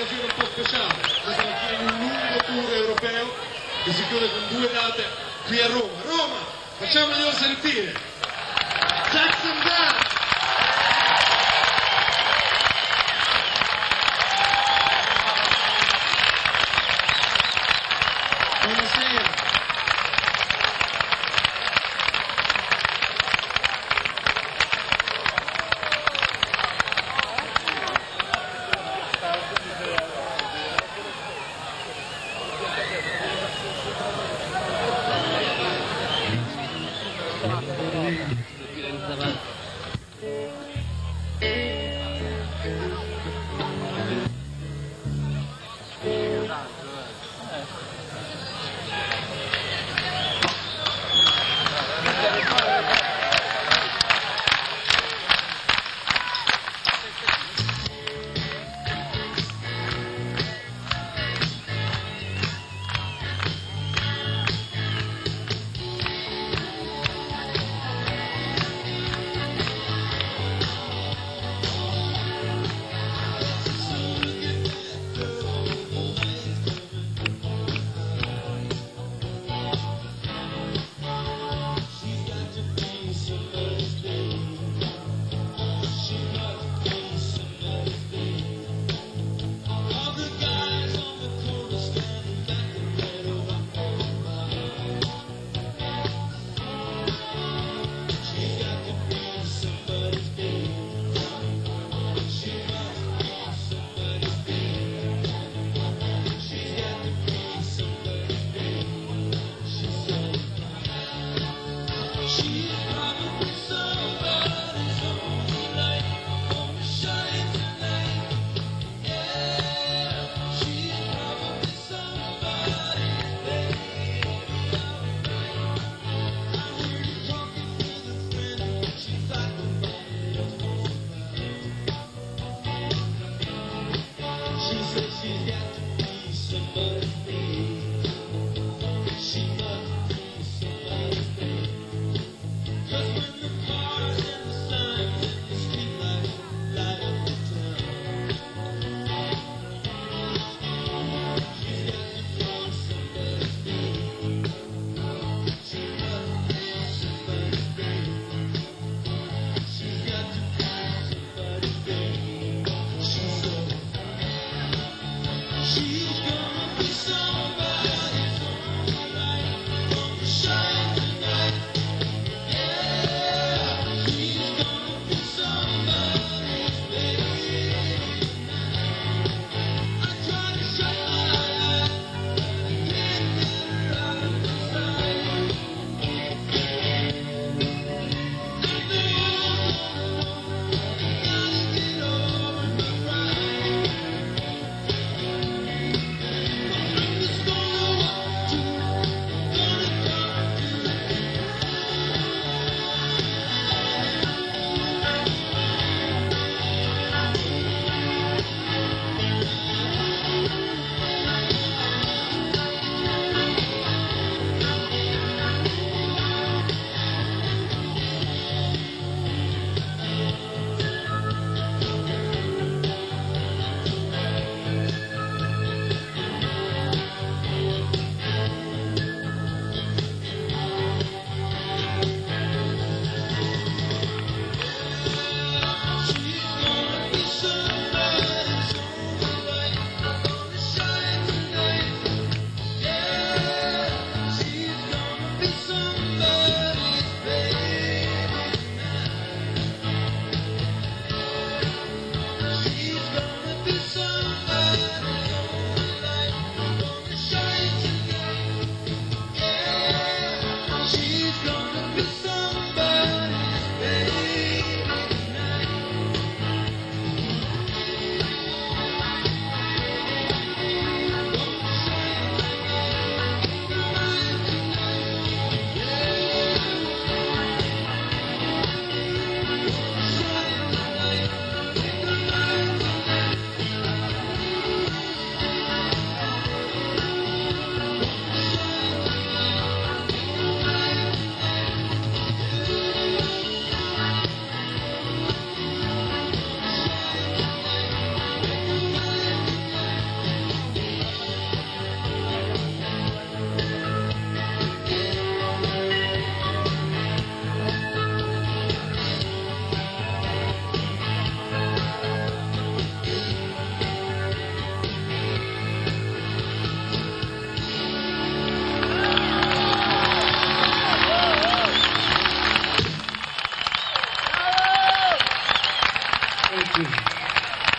un'occasione un po' speciale, questa mattina in un lungo tour europeo che si chiude con 2 date qui a Roma. Roma, facciamoglielo sentire! Jackson Dance! Buonasera!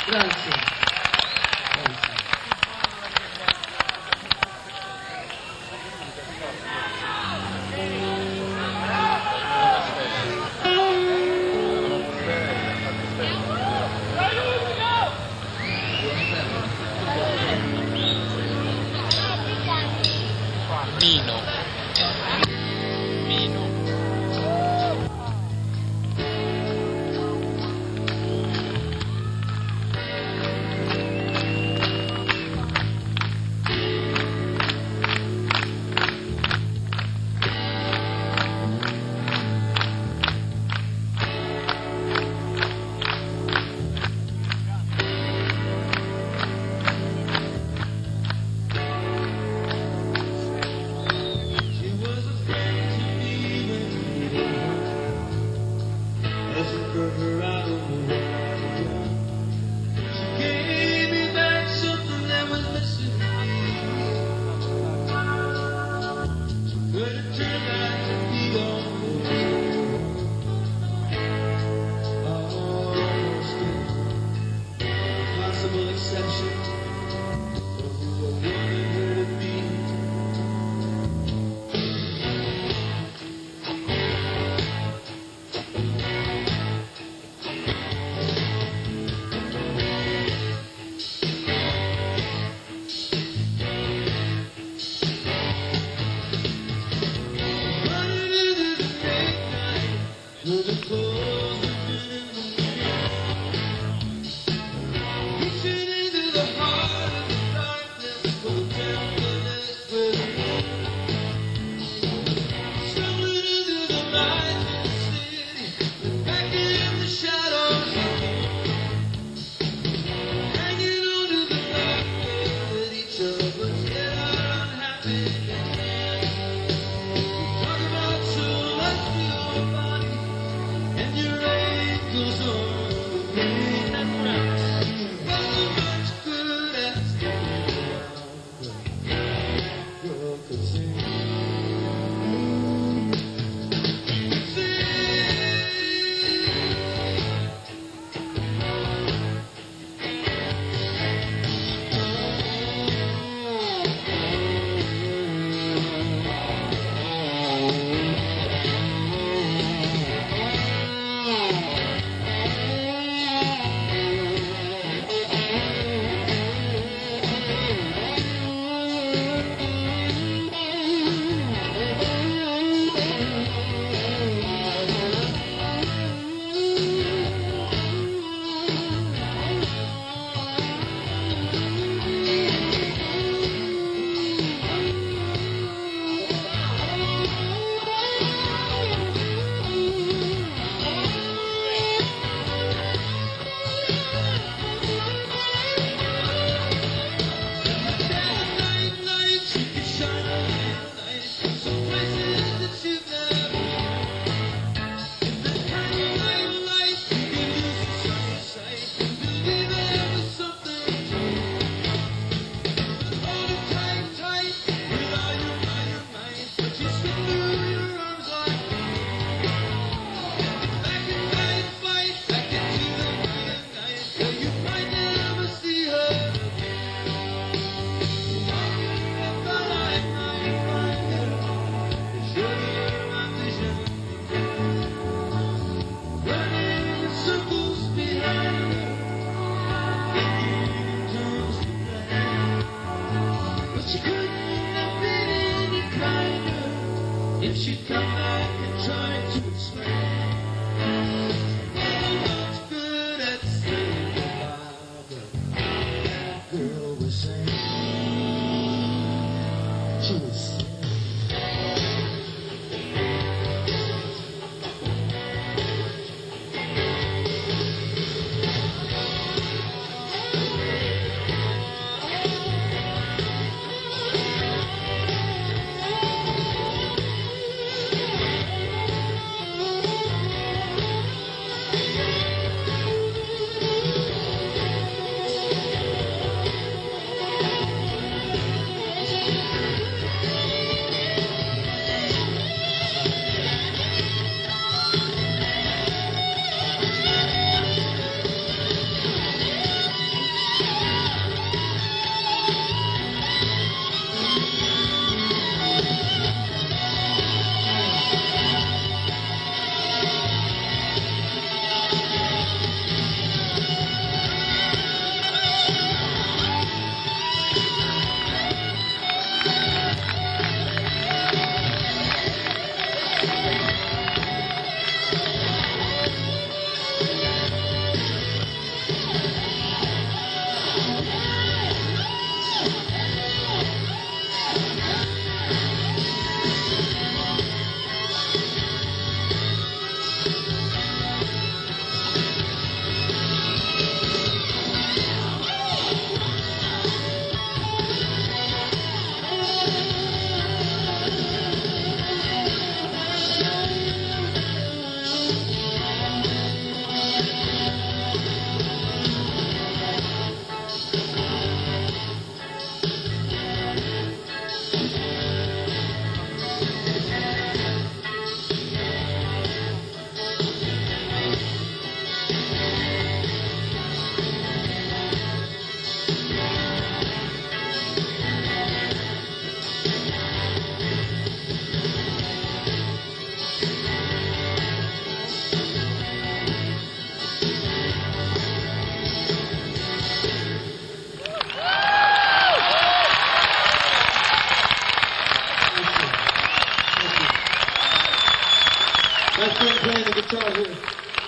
Grazie. Grazie. Mino. Mino. Reaching into the heart.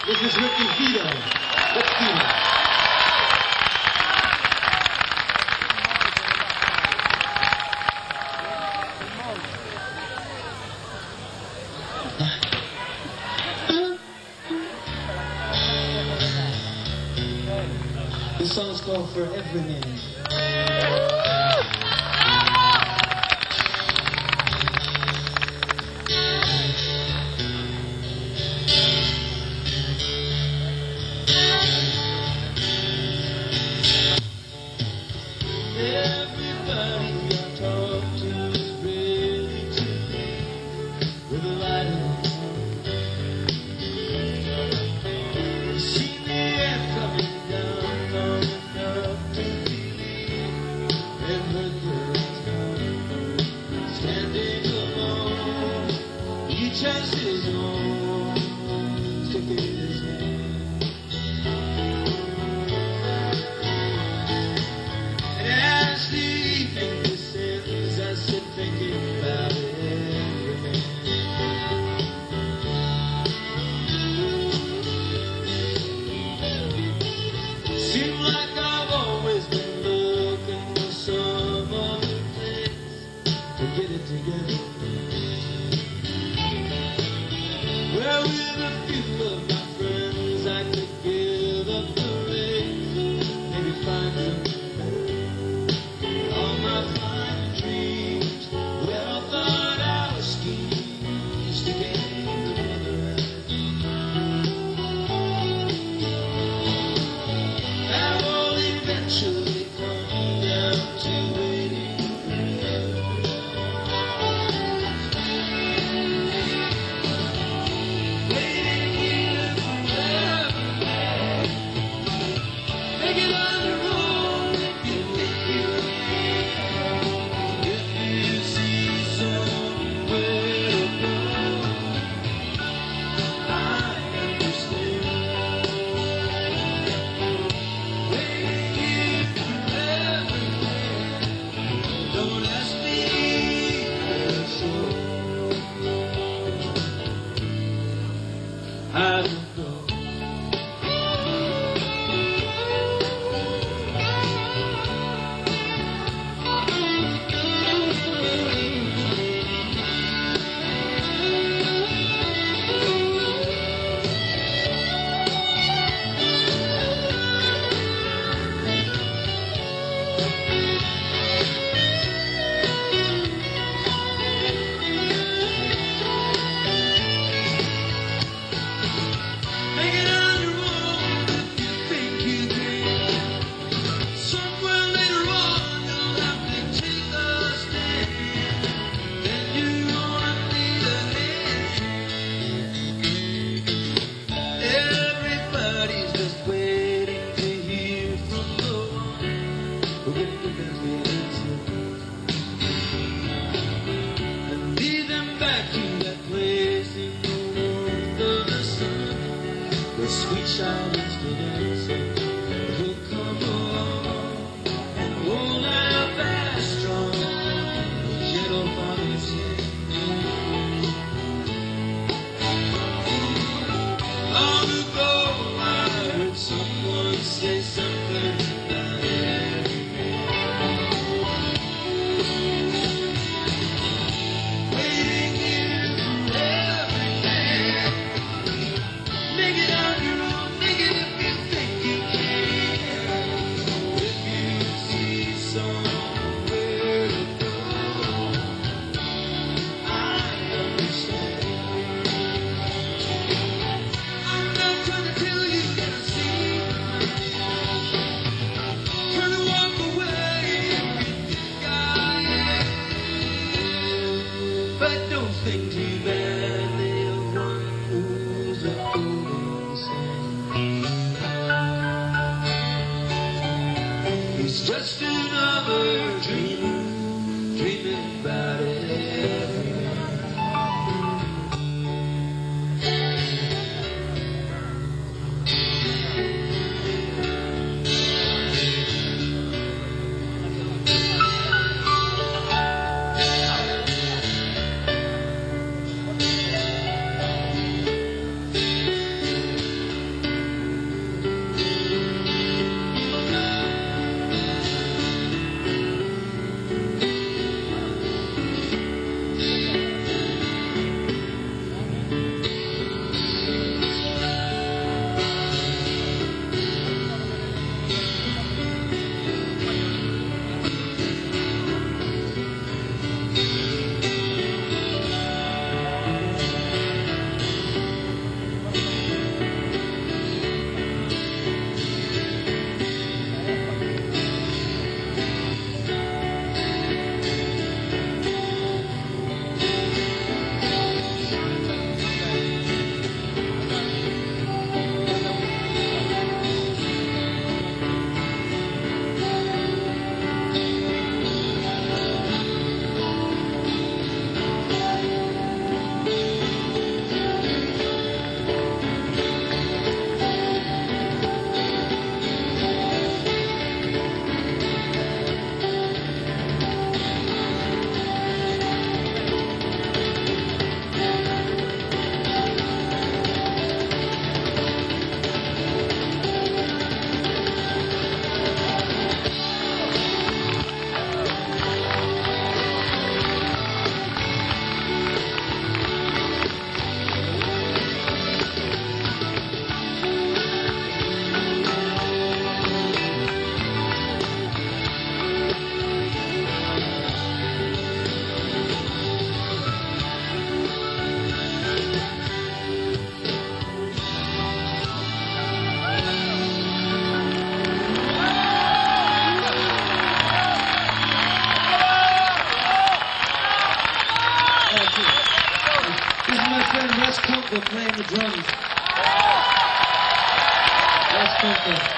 This is Ricky Vito. Rick Vito. This song's called For Every Man. Just his own, stick in his hand. And as the evening descends, I sit thinking about every man. Seems like I've always been looking for some other place to get it together. Well, with a few of my friends, I could give up the race, maybe find something better. All my fine dreams, well thought out schemes to gain another that will eventually come down to waiting forever. I don't know. Make it on your own if you think you can. Somewhere later on you'll have to take a stand. Then you're gonna need a hand. Everybody's just waiting to hear from the one who can give them the answer and lead them back to that place in the warmth of the sun. The sweet child is the dancer who'll come along and hold out that strong, gentle father's hand. Long ago I heard someone say something about every man. Waiting here for every man. Make it on your own, make it if you think you can. If you see somewhere to go, I understand. I'm not trying to tell you that I see. Trying to walk away if you think I am. But don't think too badly of one who's a golden sand. He's just another dreamer, dreaming about every man. drums. That's perfect.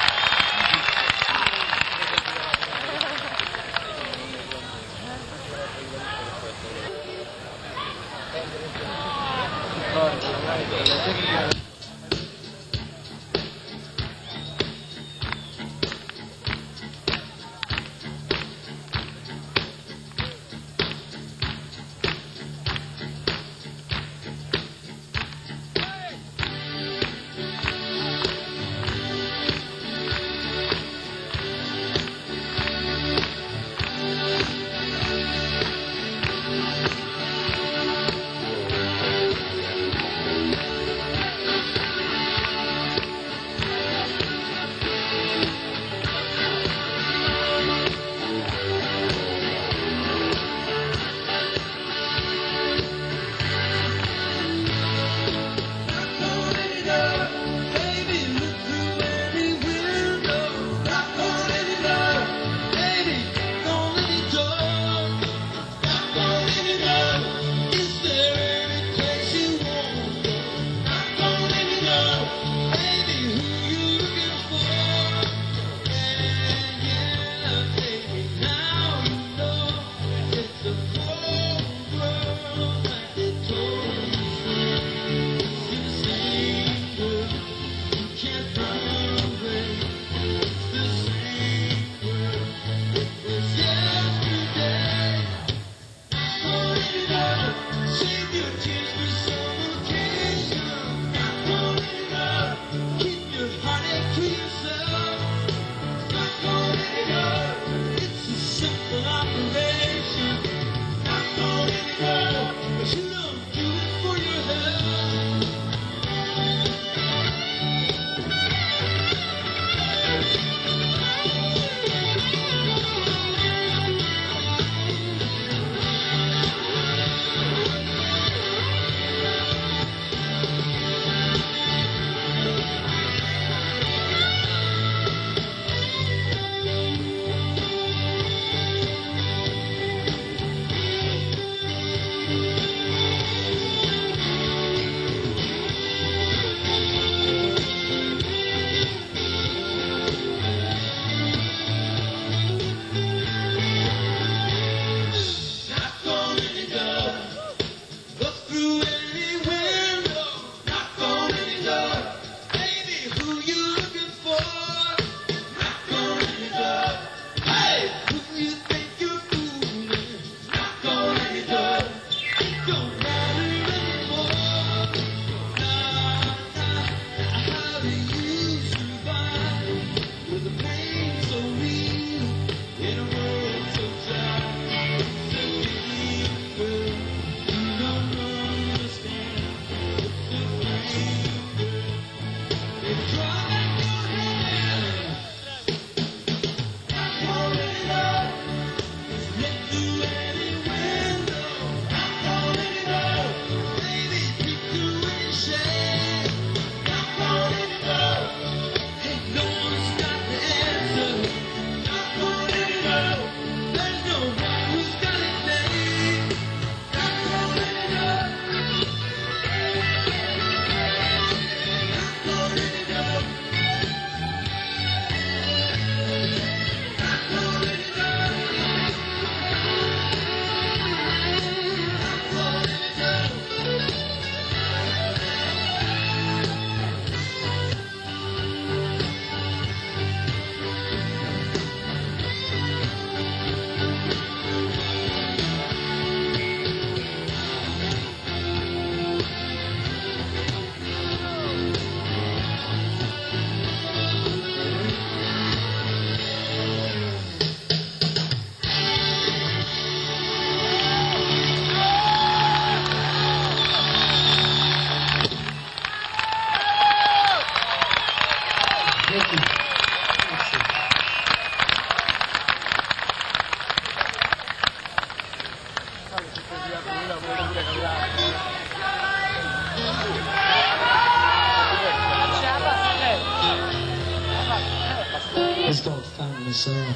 It's called Family Song.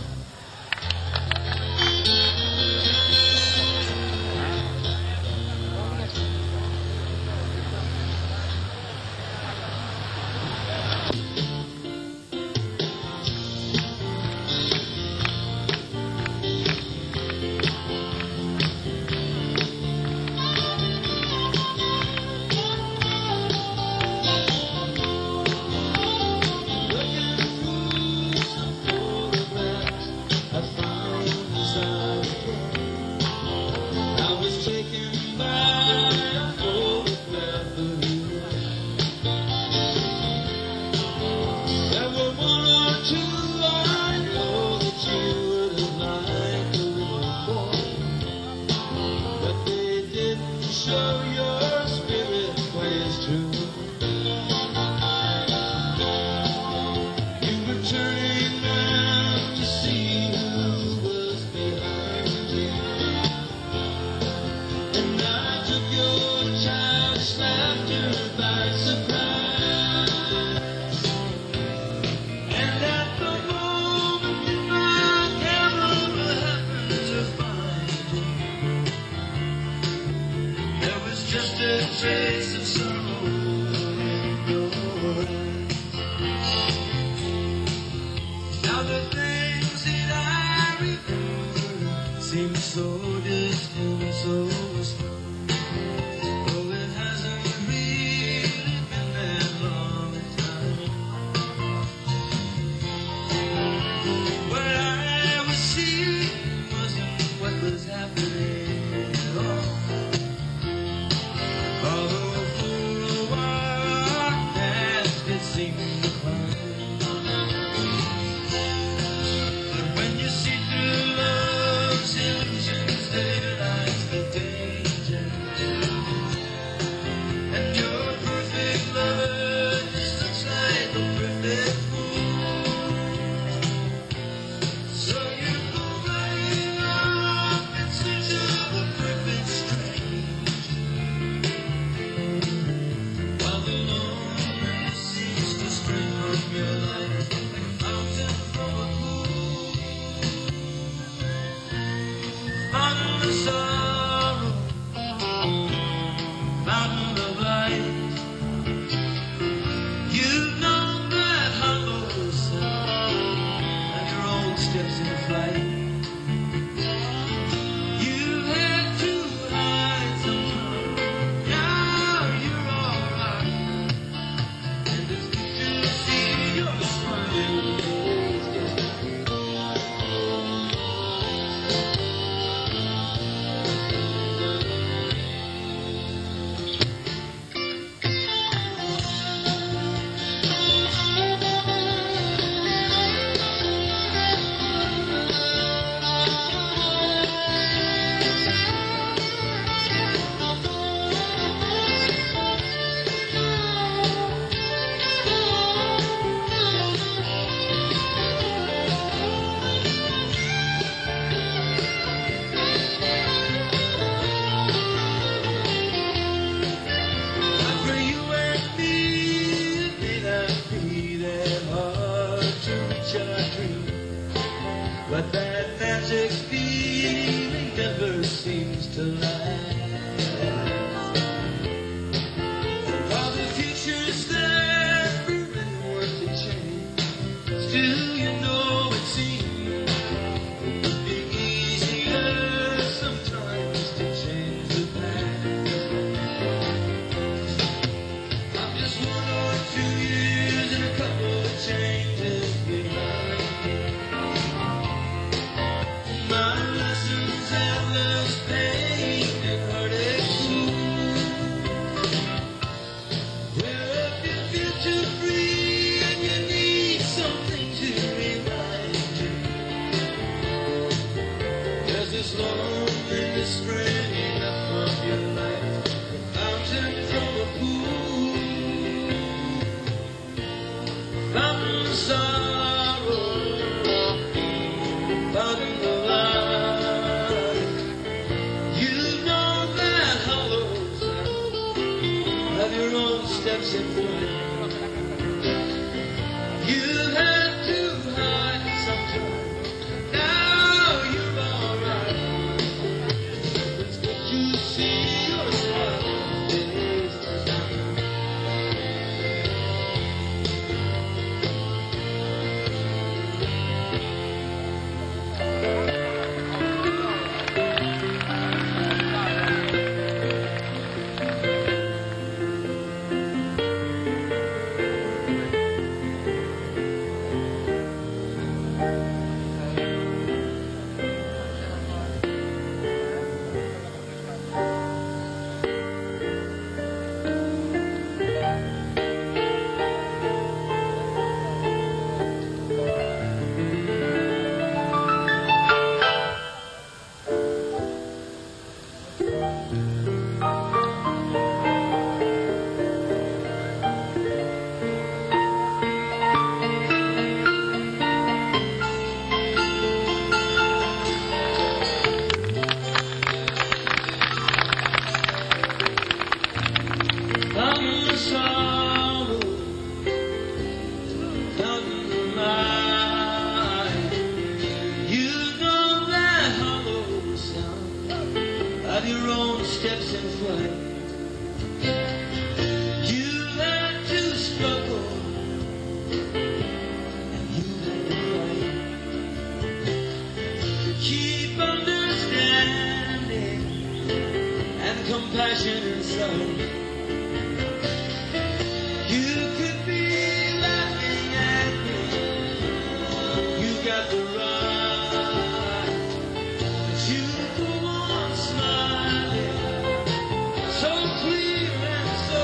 that I remember seems so distant, so slow. Oh, it hasn't really been that long a time. What I was seeing wasn't what was happening at all. Although for a while our paths did seem to climb. But when you see through love's illusions, there lies the danger. And your perfect lover just looks like a perfect fool. So you go running off in search of a perfect stranger, while the loneliness seems to spring from your life like a fountain from a pool. Fountain of sorrow, fountain of light. You've known that hollow sound of your own steps in flight. You've had to hide sometimes. Now you're alright, and it's good to see your smiling face. I pray you and me, it may not be that hard to reach our dream, but that magic feeling never seems to last. While the future's there for anyone to change, still you know it seems it would be easier sometimes to change the past. I'm just 1 or 2 years and a couple of changes behind. My lessons have love's pain and heartache too. Well, if you feel too free and you need something to remind you, there's this loneliness springing up from your life, a fountain from a pool. Fountain of sorrow, fountain of life. You know that hollow sound of your own steps in flight. You had to hide sometimes. Now you're alright. It's good to see your smiling face. Fountain of sorrow, fountain of life. You know that hollow sound of your own steps in flight. You had to struggle, and you had to fight. passion and sorrow. You could be laughing at me. You got the right. But you go on smiling, so clear and so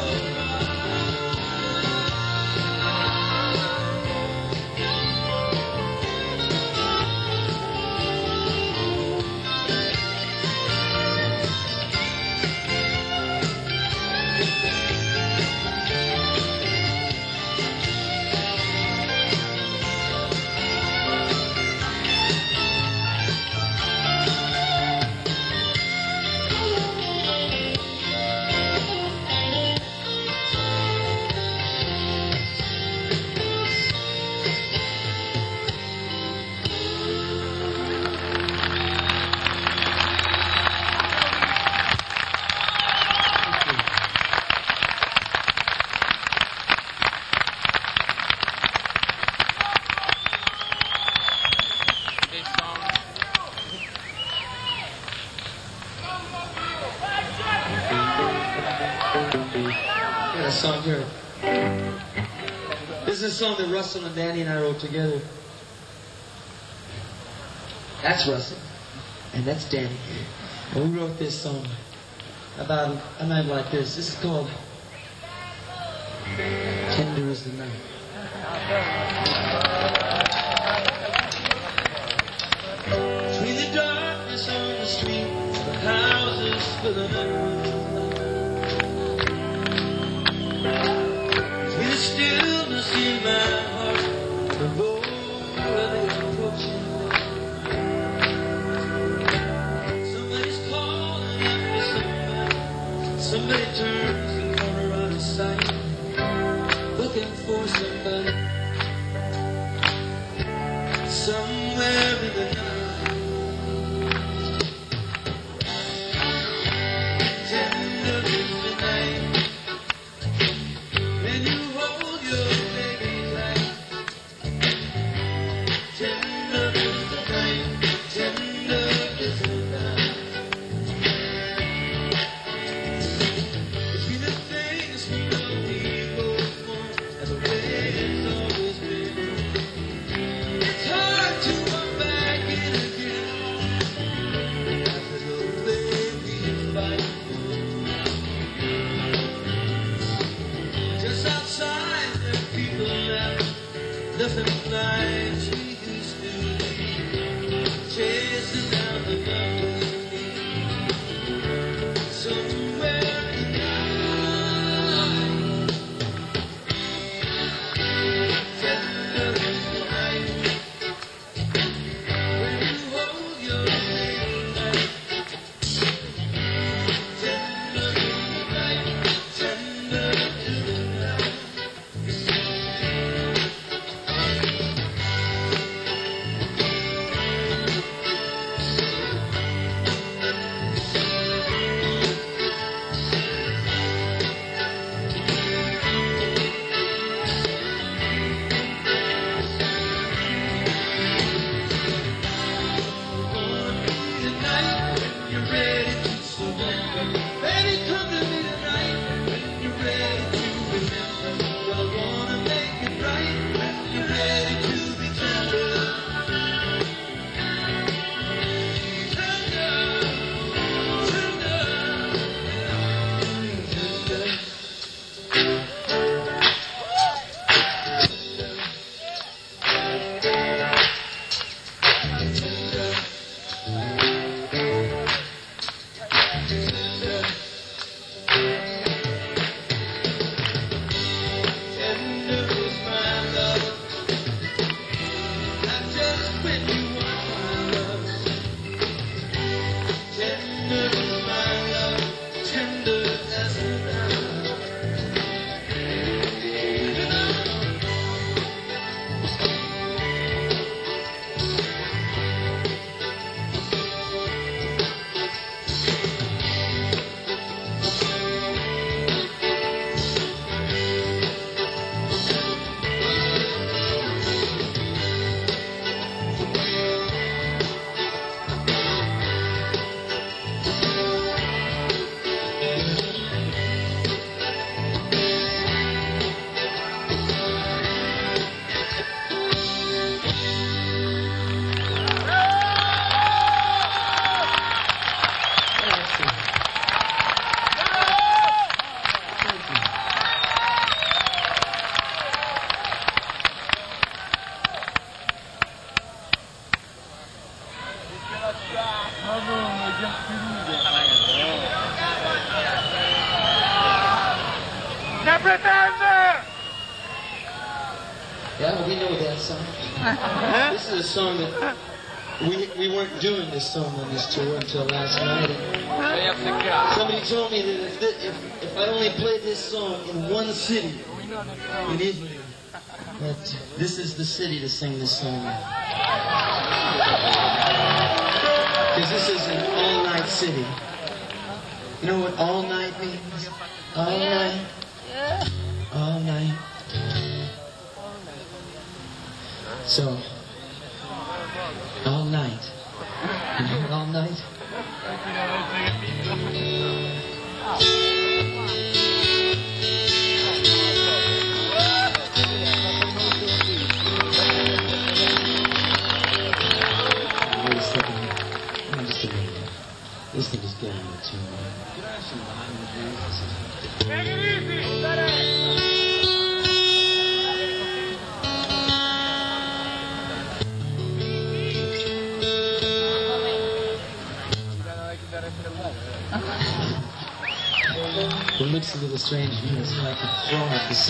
a song here. This is a song that Russell and Danny and I wrote together. That's Russell, and that's Danny. And we wrote this song about a night like this. This is called Tender as the Night. Between the darkness on the street, the houses full of memories. Between the stillness in my heart, the road where they approaching. Somebody's calling after somebody. Somebody turns the corner out of sight, looking for somebody. Somewhere in the night. Tender is the night. When you hold your baby tight. Tender is the night. Tender is the night. Between the things we know we both want and the way it's always been. It's hard to come back in again. After the way we fight. Just outside there people laugh, nothing like we used to be. Chasing down the numbers, somewhere in the night. Tender is the night. When you hold your baby tight. Tender is the night. Tender is the night. Tonight, when you're ready to surrender. Baby, come to me tonight when you're ready to remember. Well, I wanna make it right when you're ready to be tender. Tender, tender, tender is my love. Not just when you want my love. Tender is my love. Tender as the night. Yeah, we know that song. This is a song that we weren't doing this song on this tour until last night. And somebody told me that if I only played this song in one city in Italy, that this is the city to sing this song in. Because this is an all-night city. You know what all night means? All night. All night. So, all night. You know what all night? Wait a second. Just a minute. This thing is getting me too It looks a little strange to me, so I can throw out this.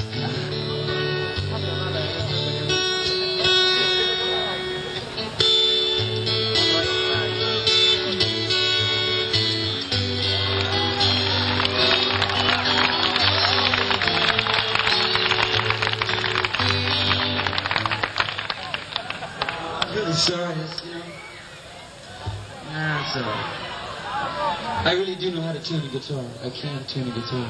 I'm really sorry, you know. Nah, it's alright. I really do know how to tune a guitar. I can tune a guitar.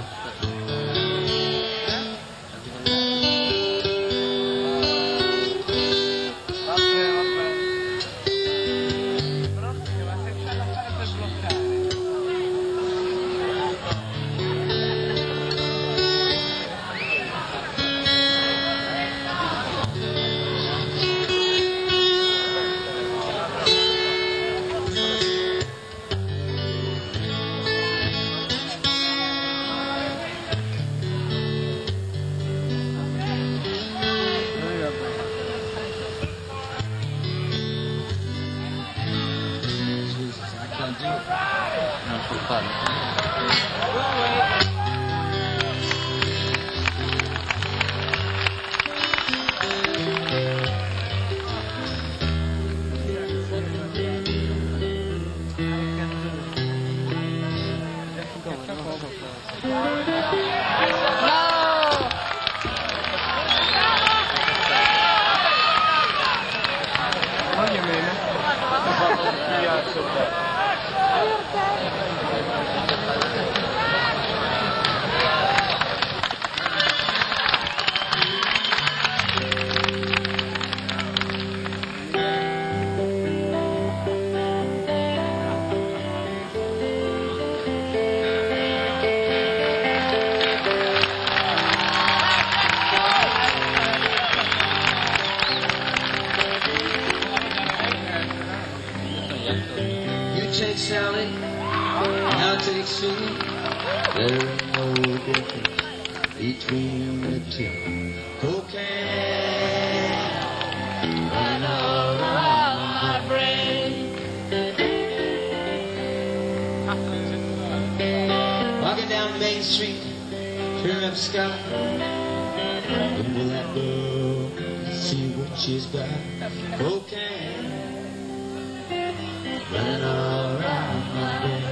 Take Sally, and I'll take Sue. There ain't no difference between the two. Cocaine running all around my brain. Walking down Main Street, turn up Scott. When will that girl see what she's got? Cocaine running all around my brain.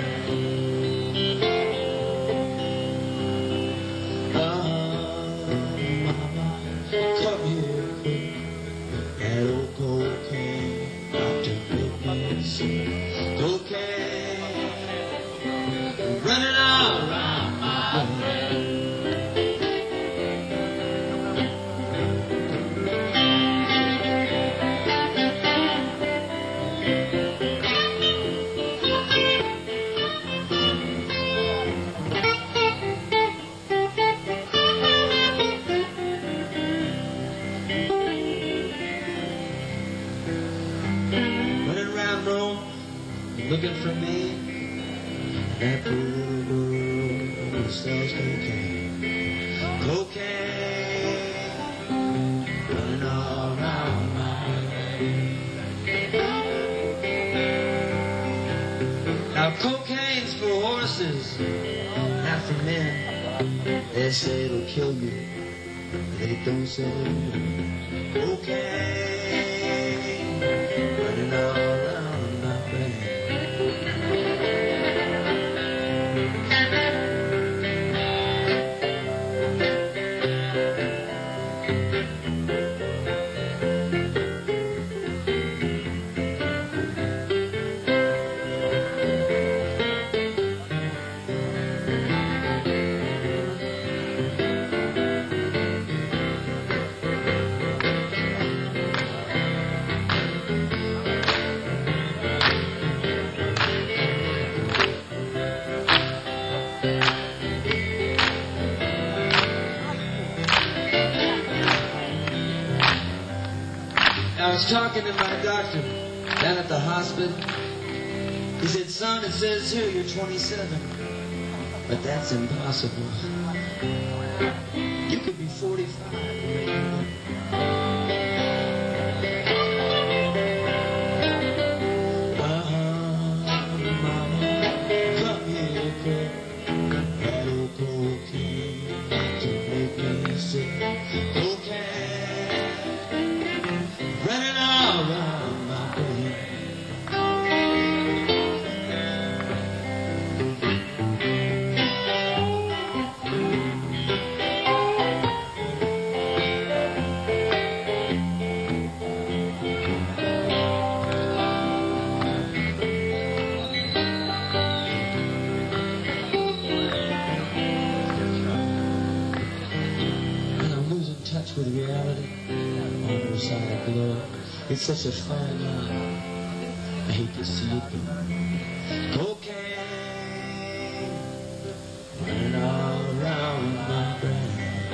Mama, come here, that old cocaine, Dr. Biggie, cocaine running all around my brain. Looking for me, that poor little girl who sells cocaine. Cocaine running all around my head. Now cocaine's for horses, not for men. They say it'll kill you, but they don't say cocaine running all around my brain. I was talking to my doctor down at the hospital. He said, son, it says here you're 27. But that's impossible. You could be 45. Mama, come here, come. Little cocaine to make me sick. Running all around my brain. And I'm losing touch with reality. On the side of glow. It's such a fine line. I hate to see it go. Cocaine running all around my brain.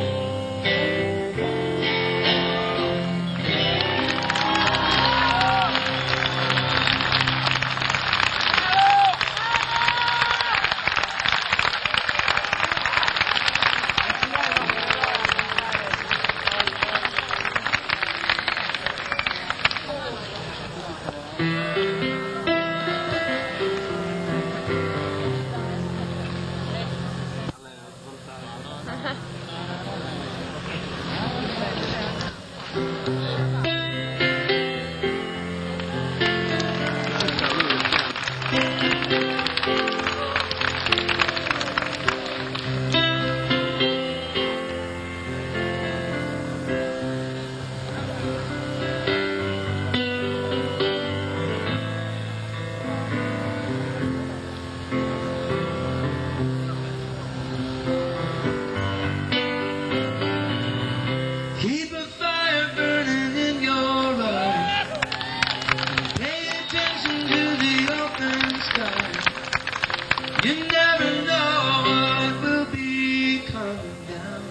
Keep a fire burning in your eyes. Pay attention to the open sky. You never know what will be coming down.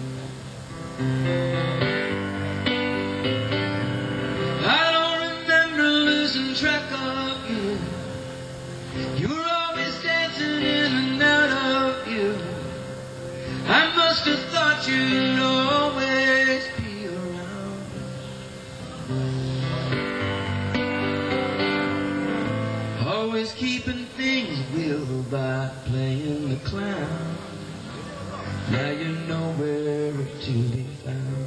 I don't remember losing track of you. You were always dancing in and out of you. I must have thought you'd always be around. Always keeping things real by playing the clown. Now you're nowhere to be found.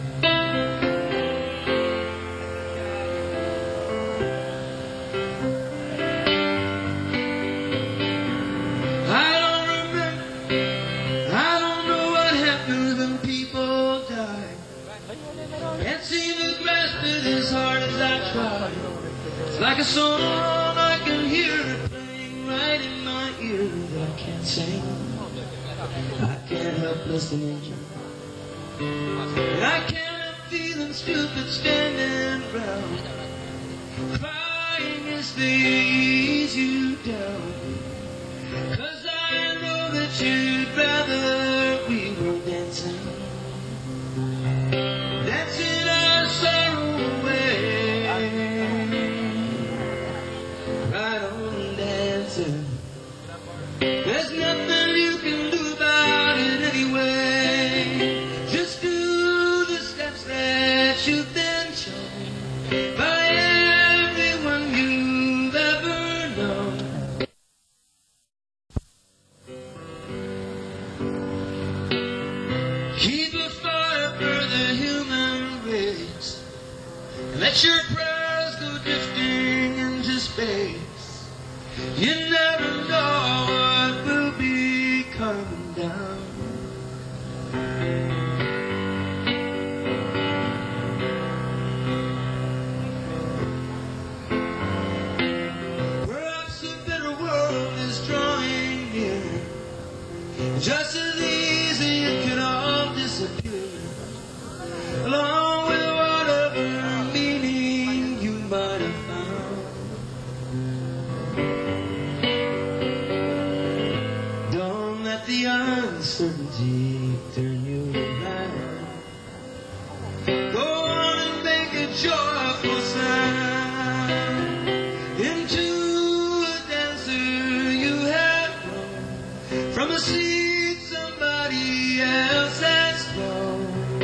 Can't seem to grasp it as hard as I try. It's like a song I can hear it playing right in my ear that I can't sing. I can't help listening. And I can't help feeling stupid standing around. Crying as they ease you down. 'Cause I know that you'd rather we were dancing. Dancing our sorrow away. Right on dancing. There's nothing you can do about it anyway. Just do the steps that you've been shown by everyone you've ever known. space. You never know what will be coming down. Perhaps a better world is drawing near. Just as easy it could all disappear, along with whatever meaning you might have found. Don't let the uncertainty turn you around. Go on and make a joyful sound into a dancer you have grown from a seed somebody else has thrown.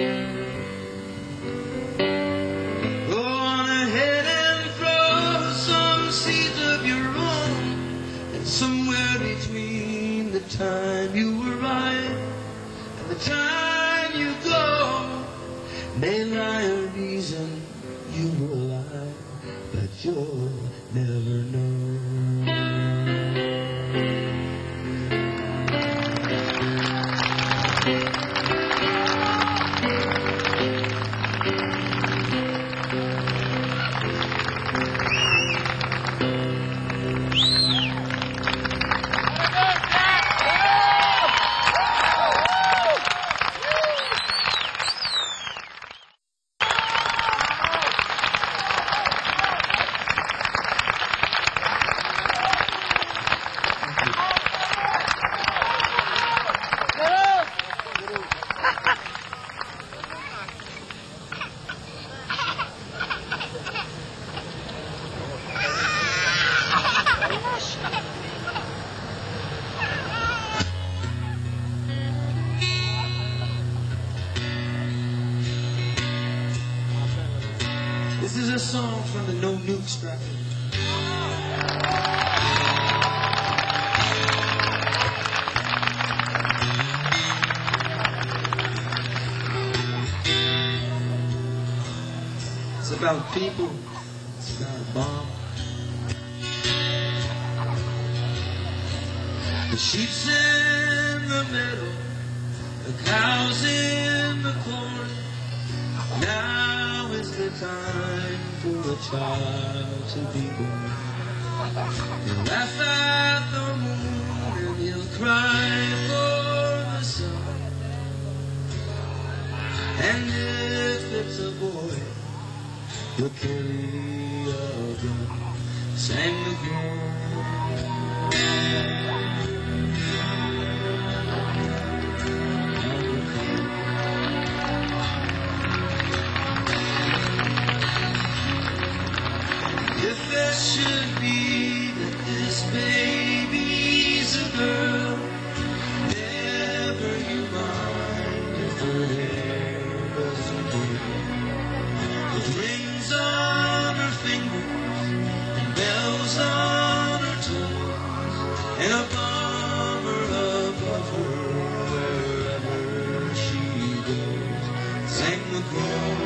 Go on ahead and throw some seeds of your own, and somewhere between the time you arrive and the time you go may lie a reason you were alive, but you'll never know. This is a song from the No Nukes record. It's about people. It's about a bomb. The sheep's in the middle, the cow's in the corn. Now is the time for a child to be born. He'll laugh at the moon and he'll cry for the sun. And if it's a boy, he'll carry a gun. Sang the girl. If there should be that this baby's a girl, never you mind if her hair doesn't do. With rings on her fingers and bells on her toes, and a bomber above her wherever she goes, sang the crow.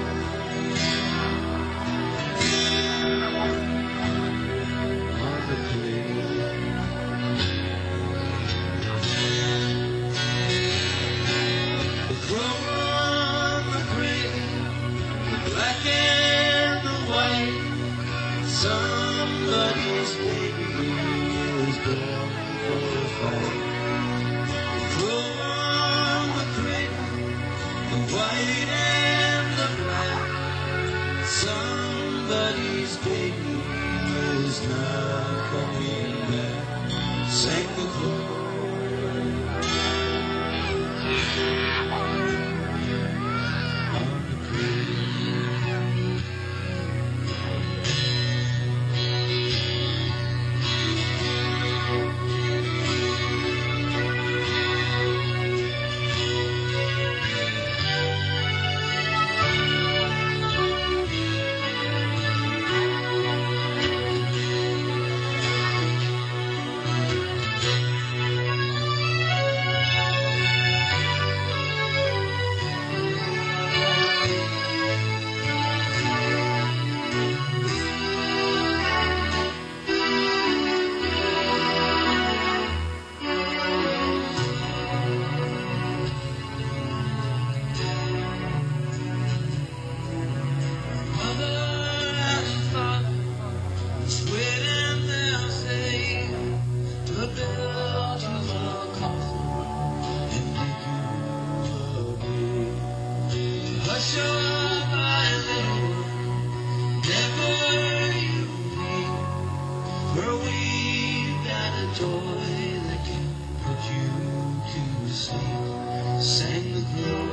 Somebody's baby is born for a fight. Crow on the cradle, the white and the black. Somebody's baby is not coming back. Sang the crow. toy that can put you to sleep, sang the crow.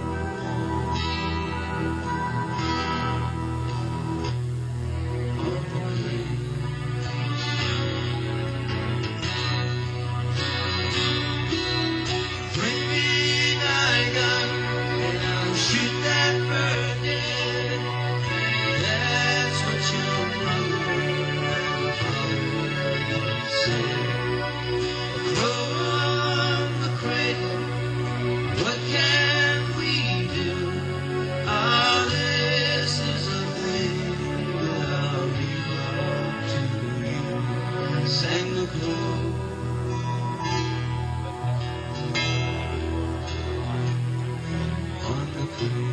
Bring me my gun and I'll shoot that bird dead. That's what your mother and father said. A crow on the cradle, what can we do? Ah, this is a thing that I'll leave up to you, sang the crow. On the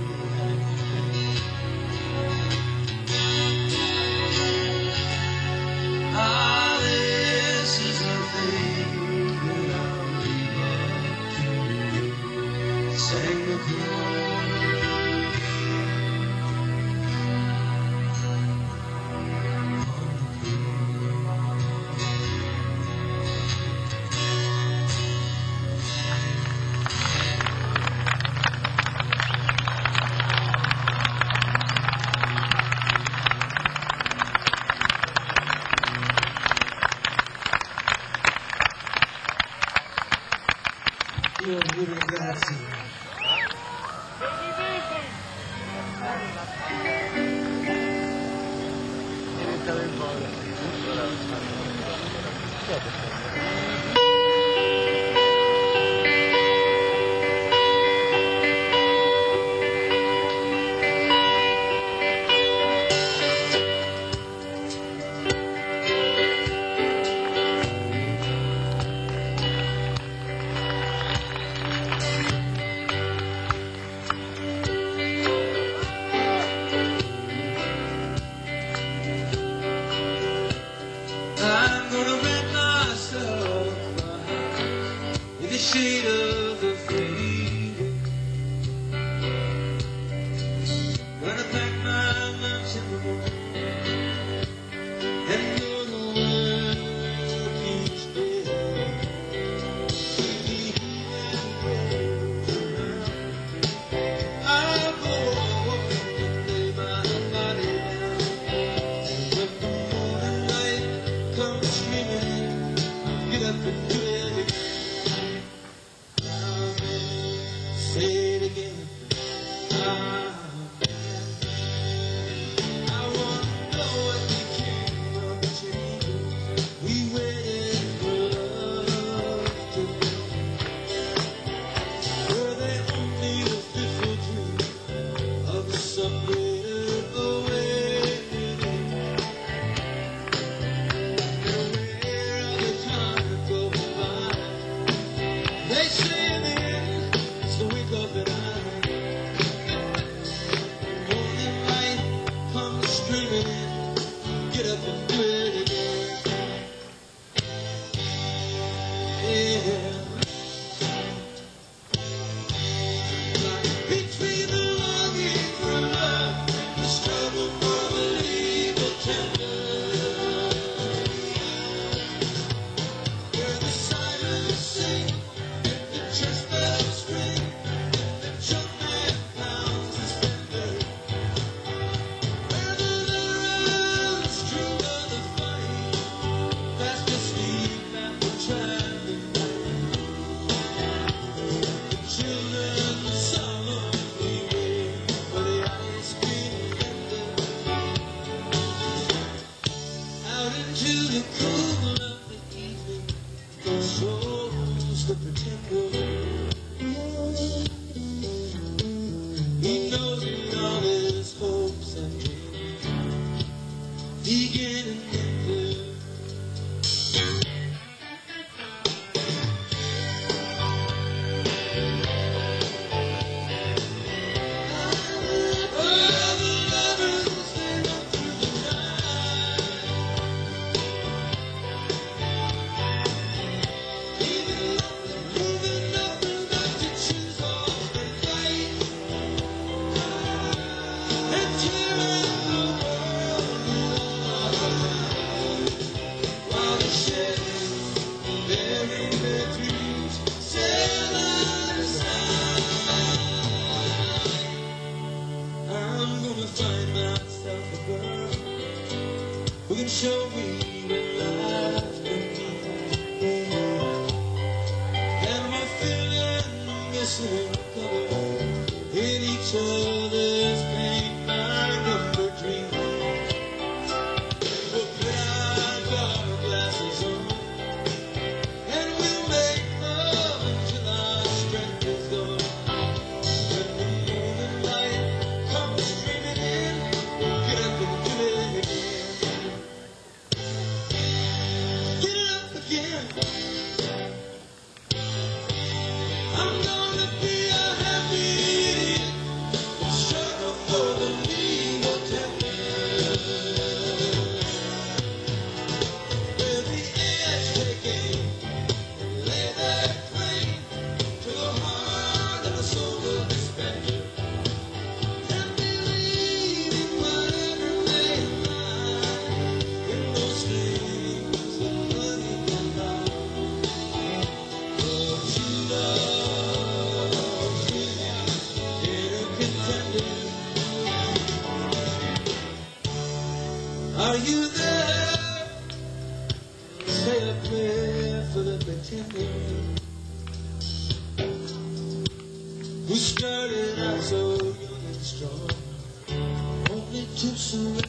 ah, this is the thing that I'll leave up to you, sang the crow. Grazie. I'm gonna wrap myself in the shade of the freeway. Gonna pack my lunch in the morning and go to work each day. I'll go and lay my body down, and when the morning light comes streaming in, get up and do it again. Amen. Say it again. Amen. I want to know what became of the children we waited for love to bring. Were they only the fitful dream of some greater awakening? They say in the end, it's the wake up at night. Morning light comes streaming in, get up and do it again. Yeah. Between the longing for love, the struggle for the legal tender. Where the silence sing, the chest bells ring, the junk man pounds his fender. Where the runs true of the fight, fast asleep at the traffic light. The children solemnly wait for the ice cream vendor. Out into the cool of the evening strolls the pretender. He knows that all his hopes and dreams begin and end there. Oh, the lovers, they run through the night. Leaving nothing pretender who started out so young and strong, only to surrender.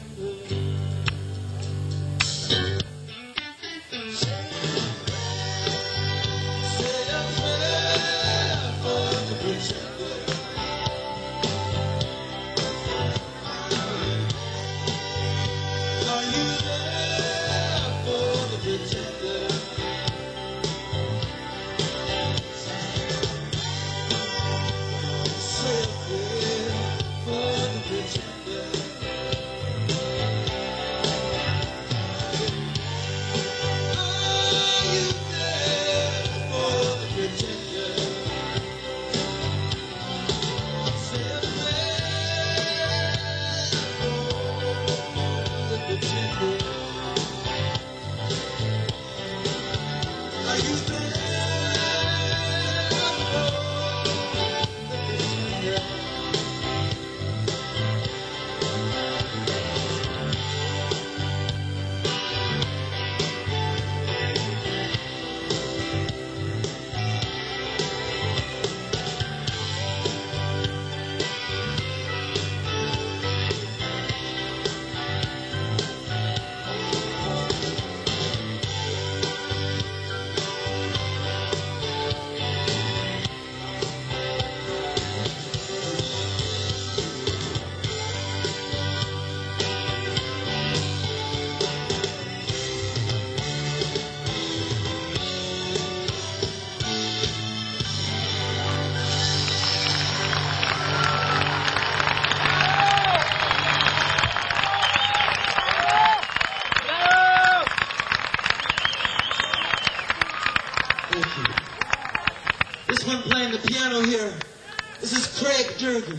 This one playing the piano here, this is Craig Durgan.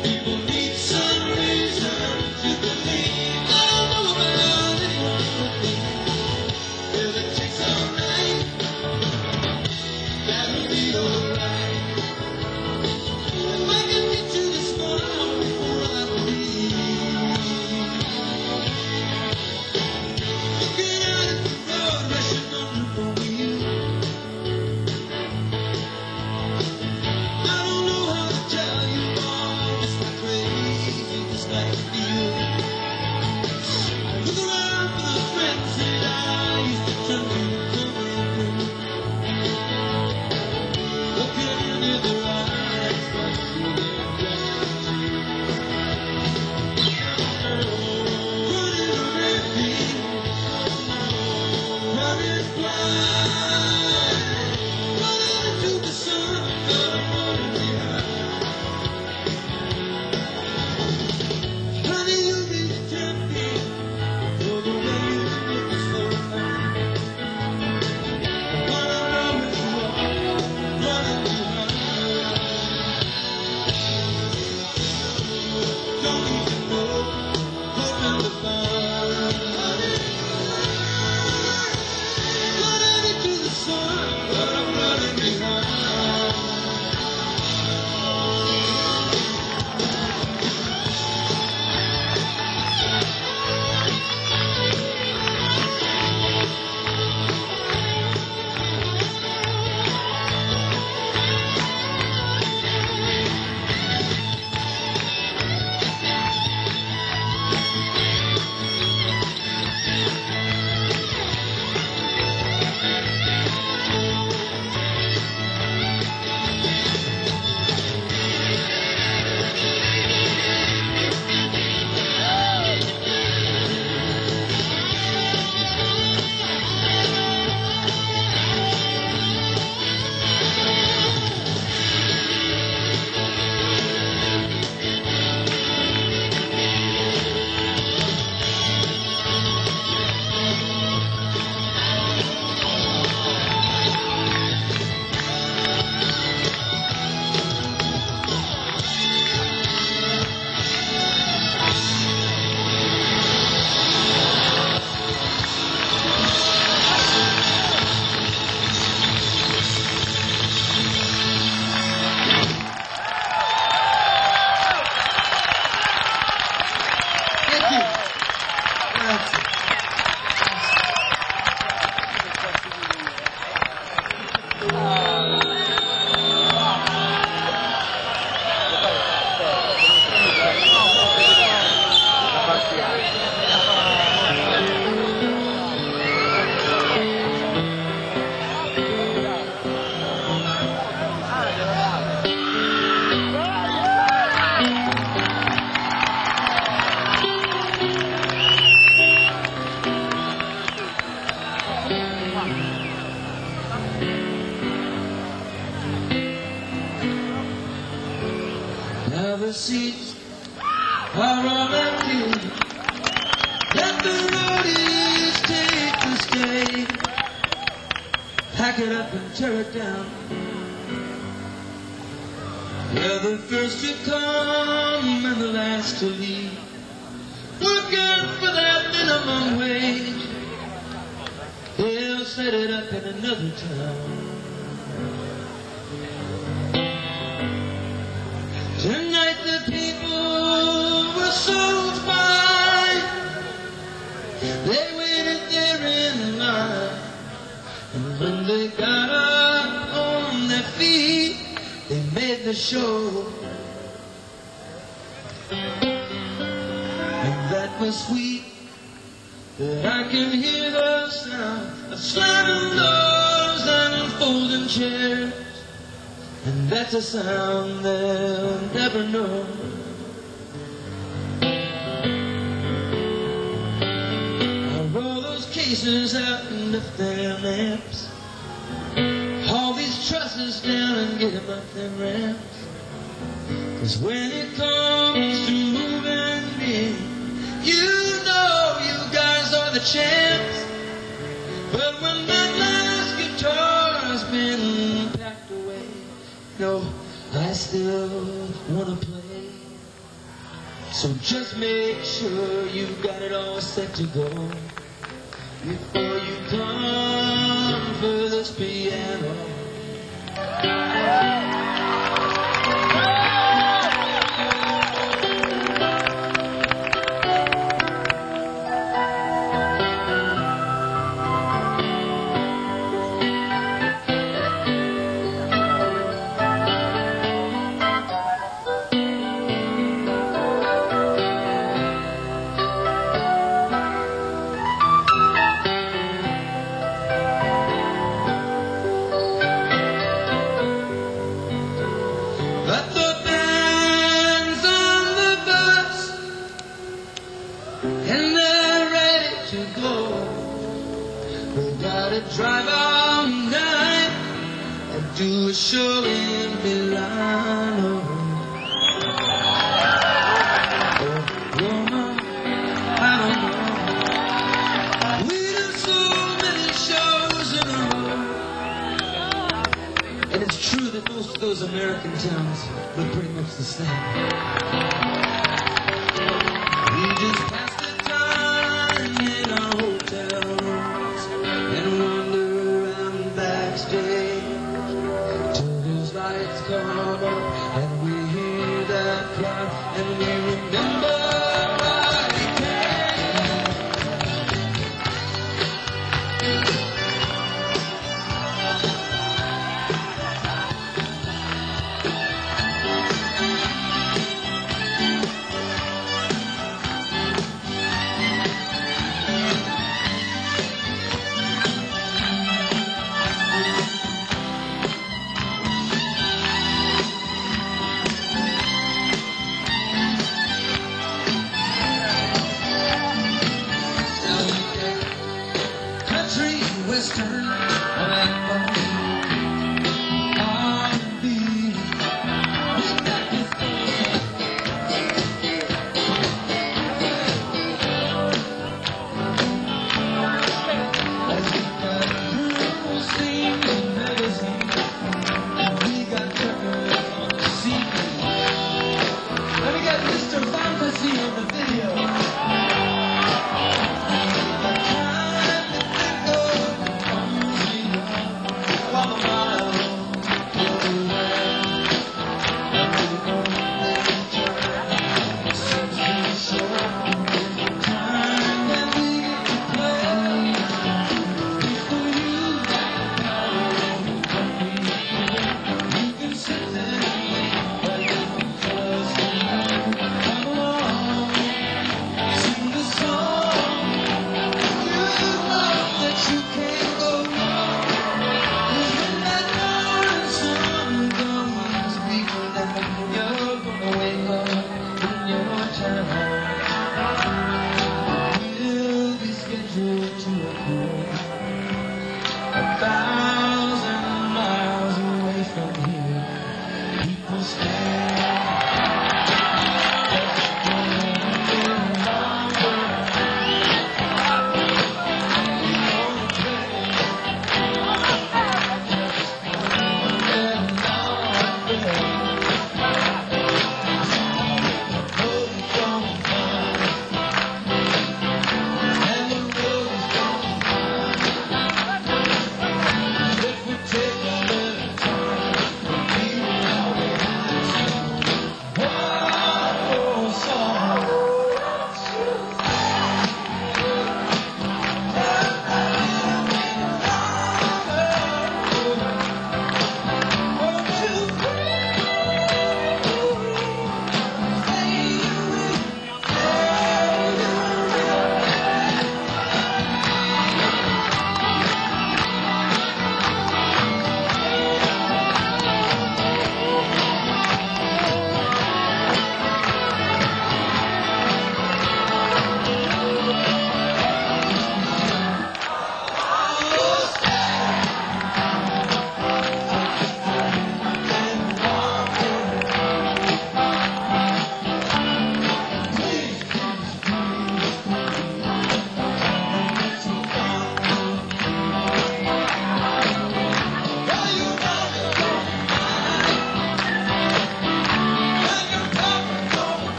People need some reason to believe. I don't know about anyone but me. If it takes all night, that'll be alright. If I can get to this morning before I leave. Looking out at the road, rushing under the wheel. I don't know how to tell you all just how crazy this life feels. I look around for the friends that I used to turn to cover up. Looking into their eyes, I see their gratitude. Running on empty, running blind, running into the sun, but I'm running behind. Honey, you need to tell me for the way you look so fine. But I know it's wrong, running behind. Don't need to know, hoping to find. Running into the sun, but I'm running behind. Thank you. Grazie. Now the seats are all empty. Let the roadies take the stage. Pack it up and tear it down. They're the first to come and the last to leave. Working for that minimum wage. They'll set it up in another town. Tonight the people were so fine. They waited there in line. And when they got up on their feet, they made the show. And that was sweet, that I can hear the sound of slamming doors and folding chairs. And that's a sound they'll never know. I roll those cases out and lift their lamps. Haul these trusses down and get them up their ramps. 'Cause when it comes to moving in, you know you guys are the champs. But when that last guitar's been packed away, no, I still wanna play. So just make sure you've got it all set to go before you come for this piano. But the band's on the bus and they're ready to go. We gotta drive all night and do a show in Milano. Oh, Roma, I don't know. We do so many shows in a row. And it's true that most of those American towns look pretty much the same. We just pass the time in our hotel rooms and wander around backstage till those lights come up and we hear that crowd and we remember why we came.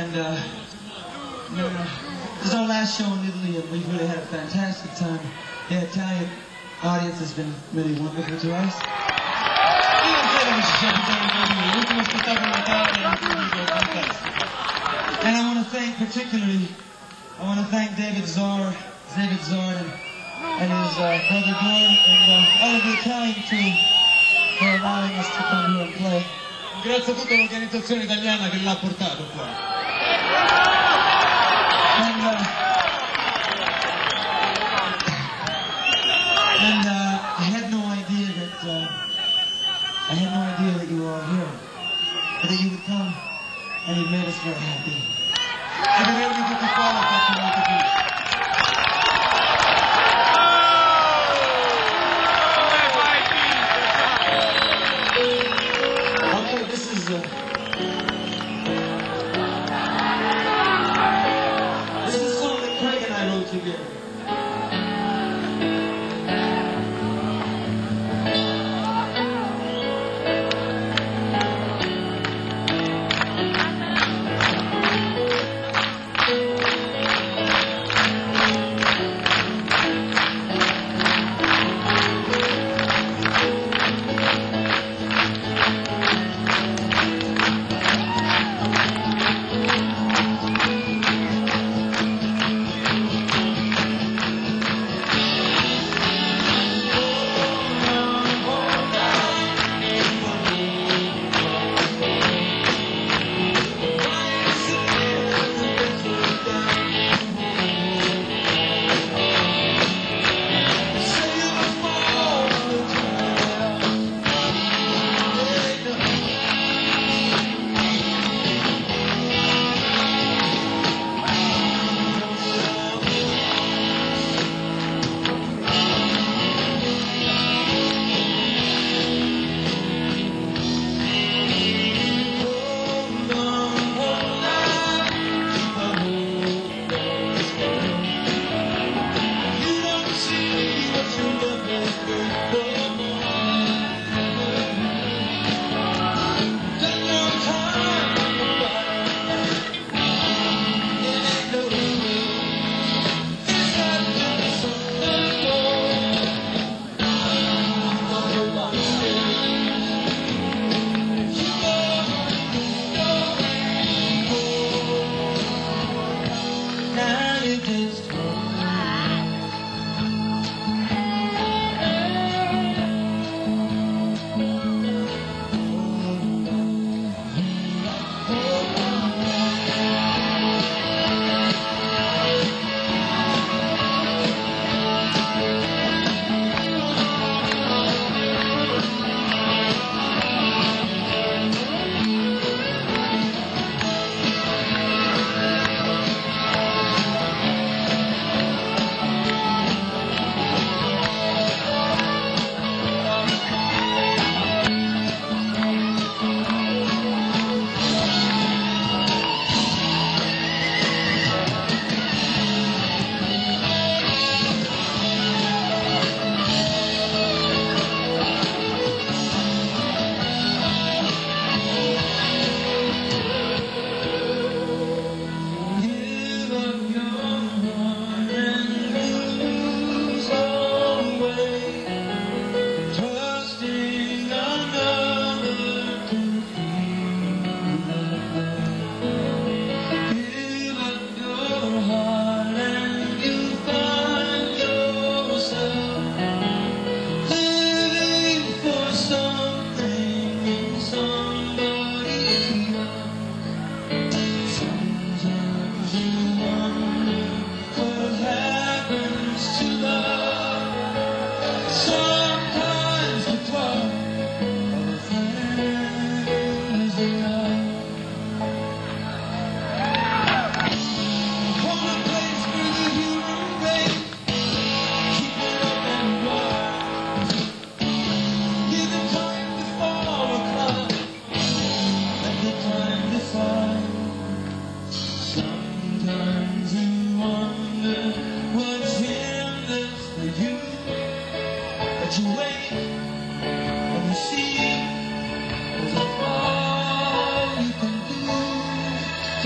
And this is our last show in Italy, and we've really had a fantastic time. The Italian audience has been really wonderful to us. And I want to thank particularly, David Zard and his brother Gordon and all of the Italian team for allowing us to come here and play. Grazie a tutta l'organizzazione italiana che l'ha portato qua. And I had no idea that you were all here, but that you would come, and it made us very happy. E vedervi tutti qua l'ha fatto molto piacere. Okay, this is a song that Craig and I wrote together.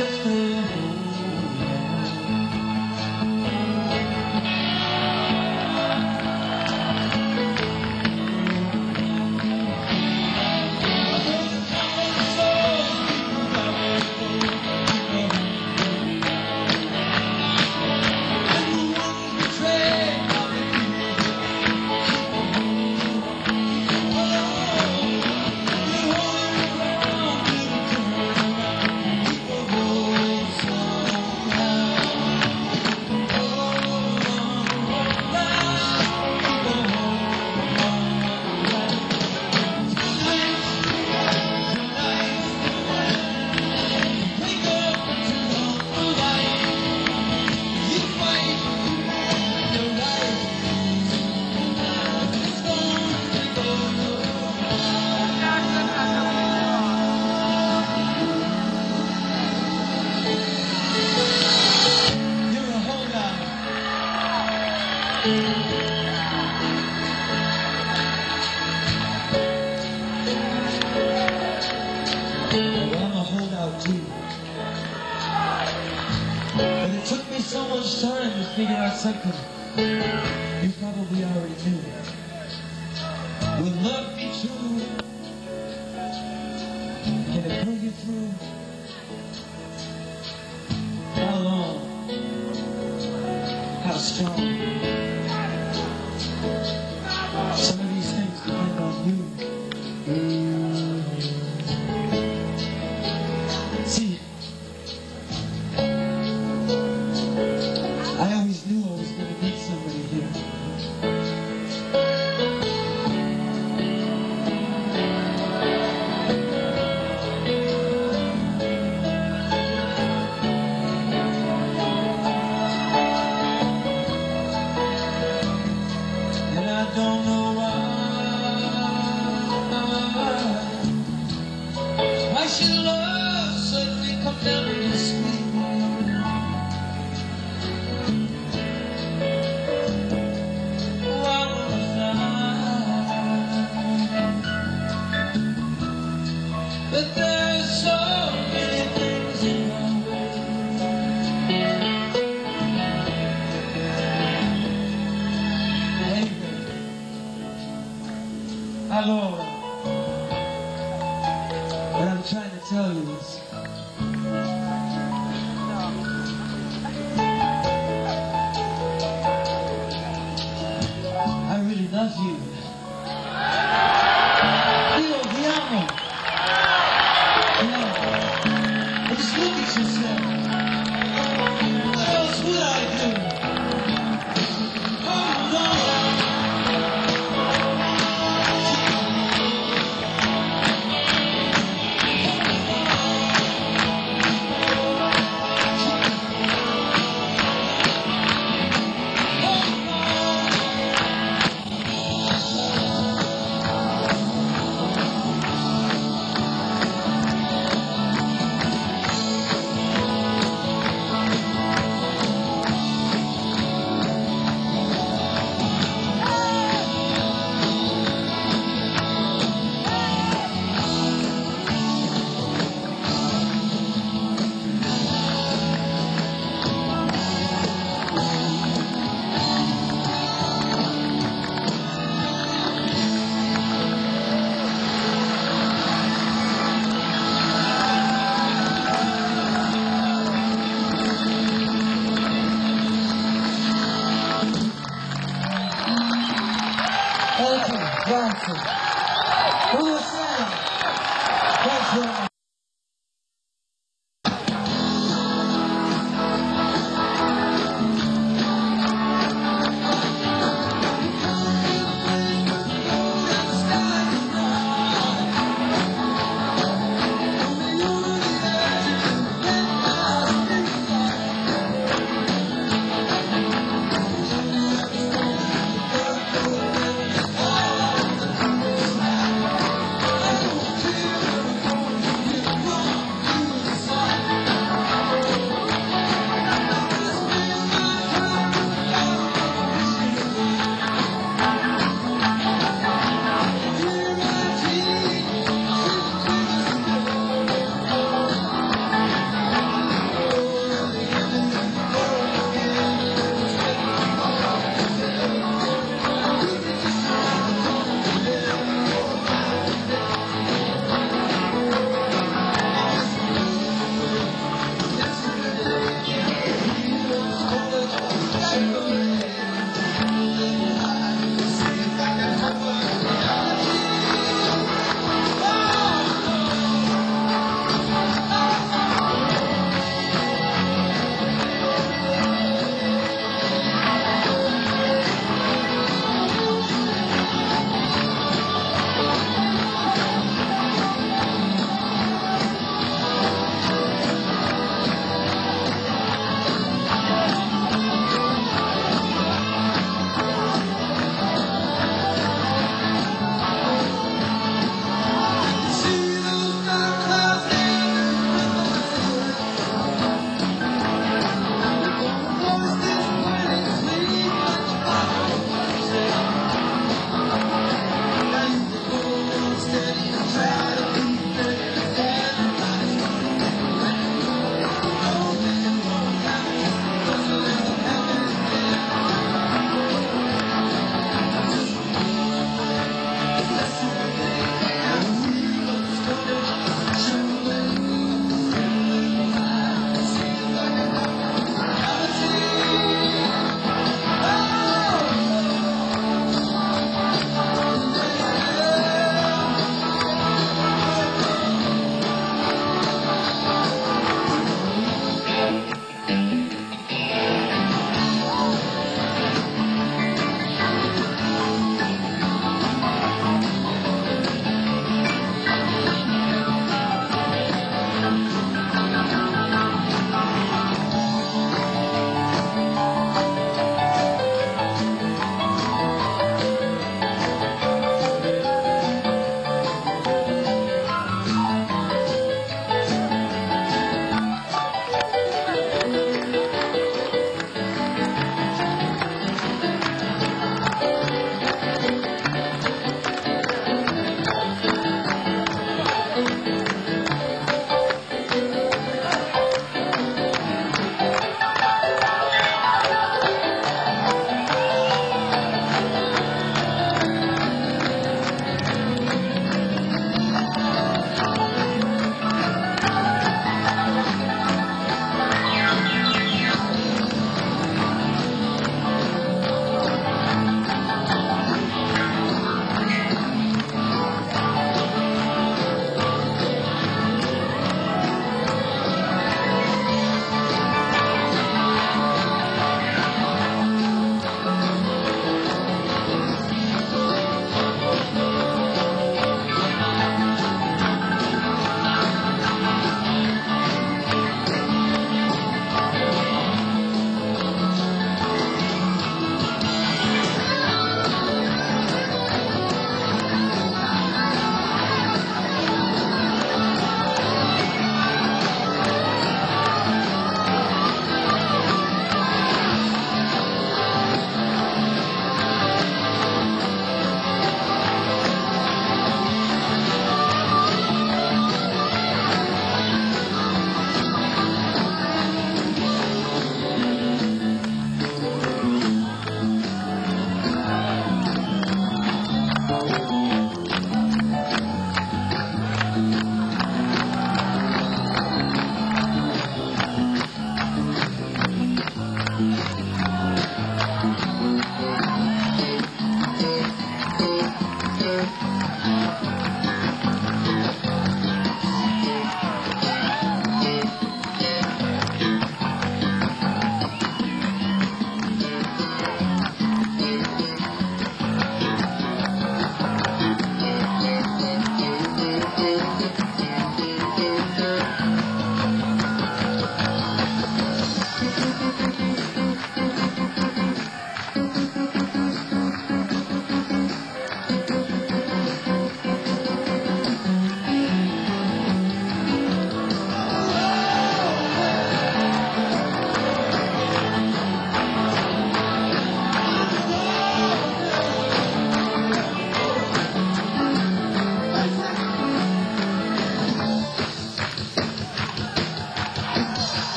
just a hold. So much time to figure out something you probably already knew. Will love be true? Can it pull you through? How long? How strong? Some of these things depend on you. See, I always knew I was going to meet somebody here. And I don't know why should love suddenly come down to this sweet. But there's so many things in my way. Hey, baby. Allora, what I'm trying to tell you is I really love you. Io vi amo. And just look at yourself. What else would I do? Oh no!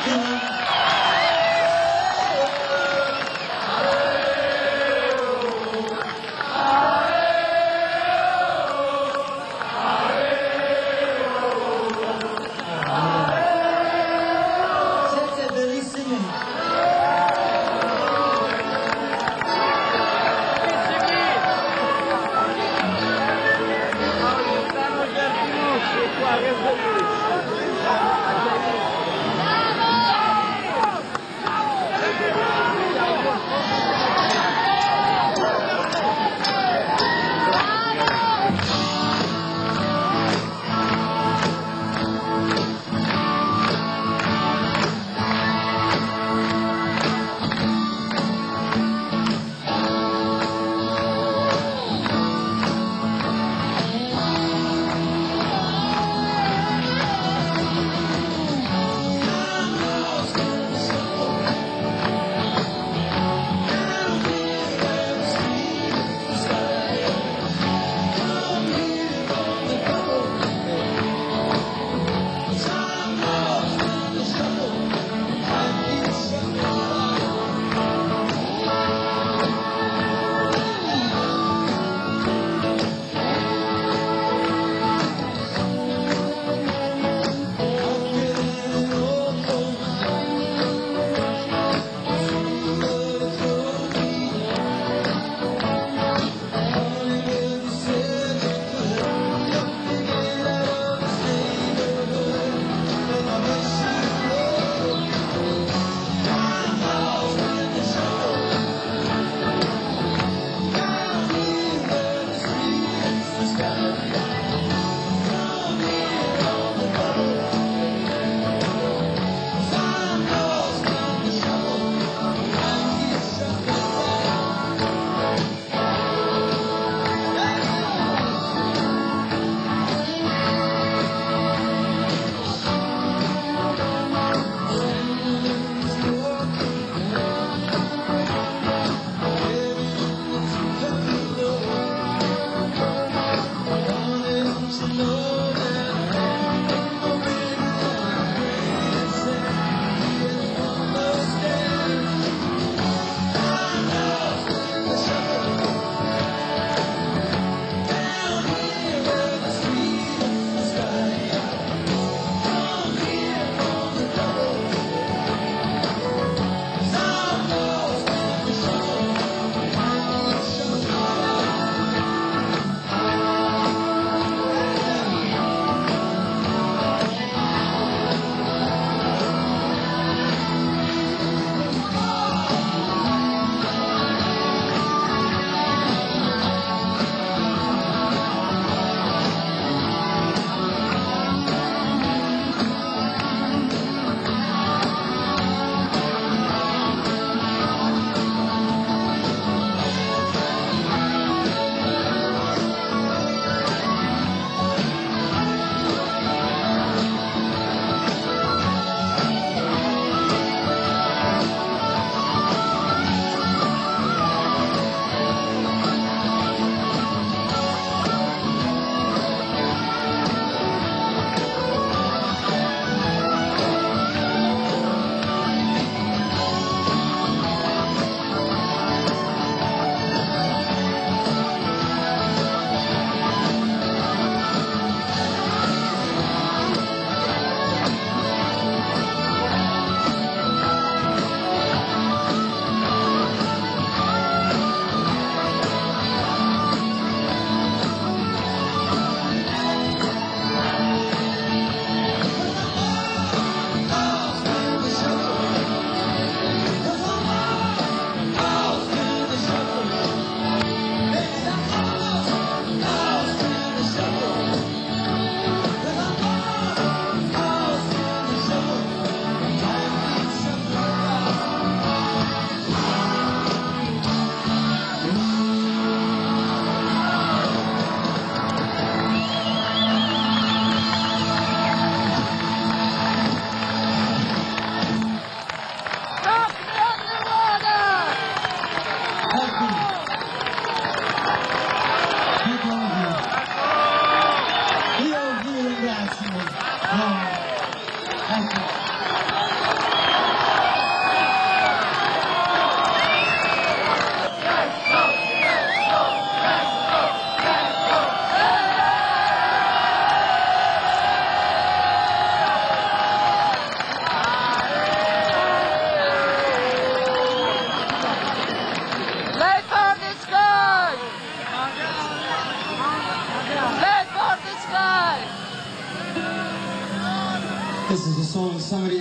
Siete bellissimi.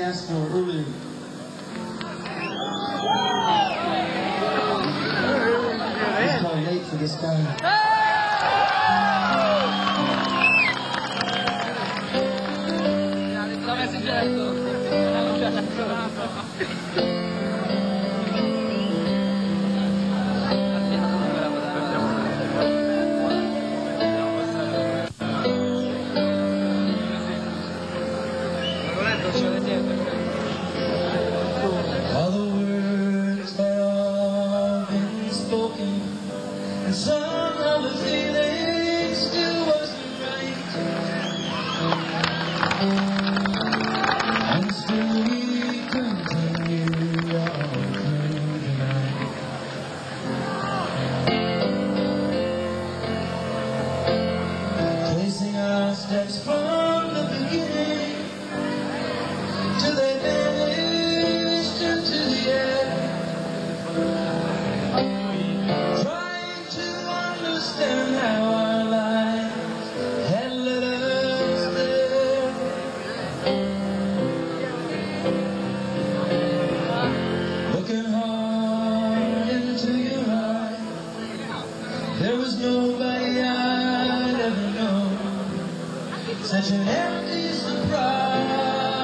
he asked for earlier. It's probably late for this guy. All the words had all been spoken, and somehow the feeling still wasn't right. And still we continue on through the night. Placing our steps from the beginning till they vanished into the air. Trying to understand how our lives had led us there. Looking hard into your eyes, there was nobody I'd ever known. Such an empty surprise.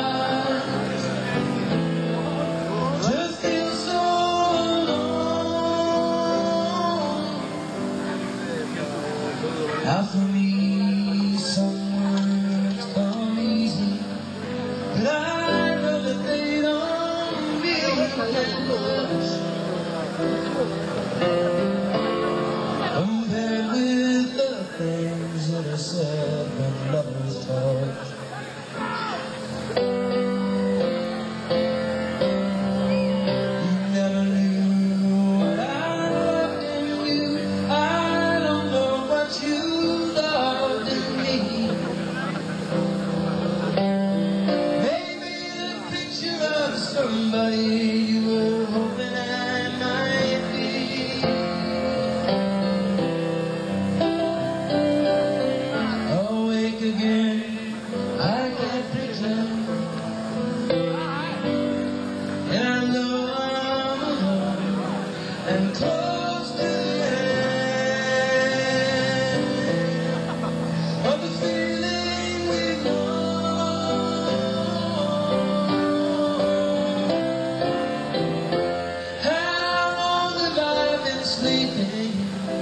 How for me some words come easy, but I know that they don't mean much compared with the things that are said when lovers talk. You never knew what I loved in you. I don't know what you somebody you were hoping I might be. Awake again, I can't pretend, and I know I'm alone and close to the end of the feeling we've known. Sleeping.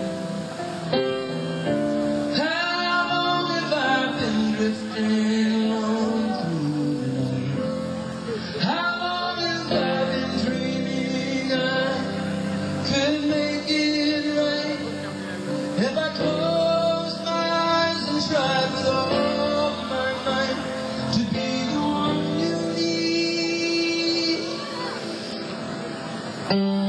How long have I been drifting on through the night? How long have I been dreaming I could make it right? If I closed my eyes and tried with all my might to be the one you need.